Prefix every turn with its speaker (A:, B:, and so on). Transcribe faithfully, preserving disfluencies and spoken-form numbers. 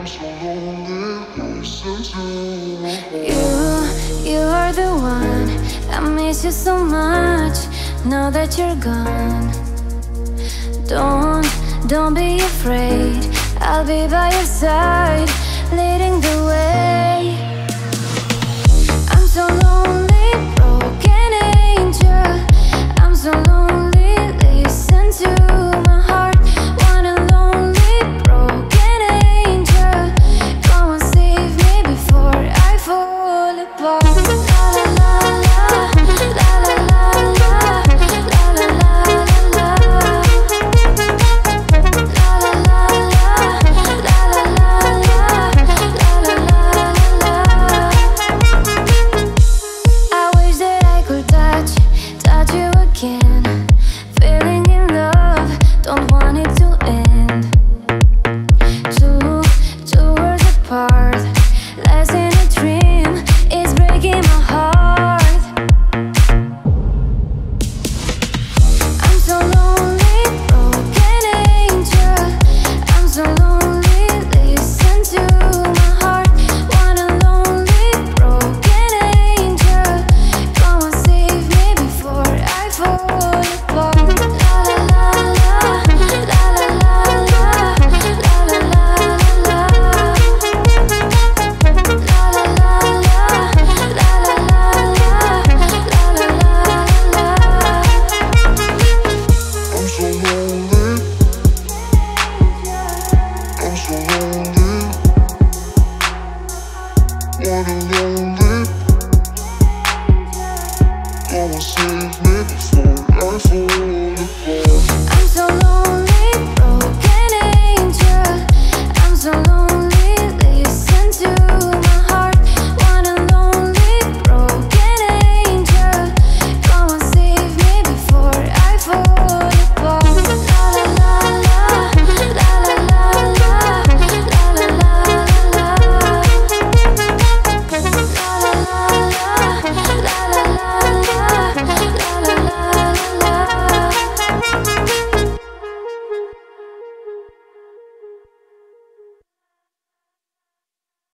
A: so lonely, listen to my heart.
B: You, you are the one. I miss you so much now that you're gone. Don't, don't be afraid. I'll be by your side, leading the way. I'm so lonely, broken angel. I'm so lonely, listen to my heart. Want a lonely, broken angel. Come and save me before I fall apart. La la la la, la la la la, la la la la, la la la la, la la la la, la la la. I wish that I could touch, touch you again. Feeling in love, don't want it to end. Two, two worlds apart, less in a dream, it's breaking my heart. I'm so lonely, broken angel. I'm so lonely, listen to my heart. Want a lonely, broken angel. Come and save me before I fall apart. La la la la, la la la la, la la la la, la la la la, la la la la, la la la la.
A: I'm so lonely.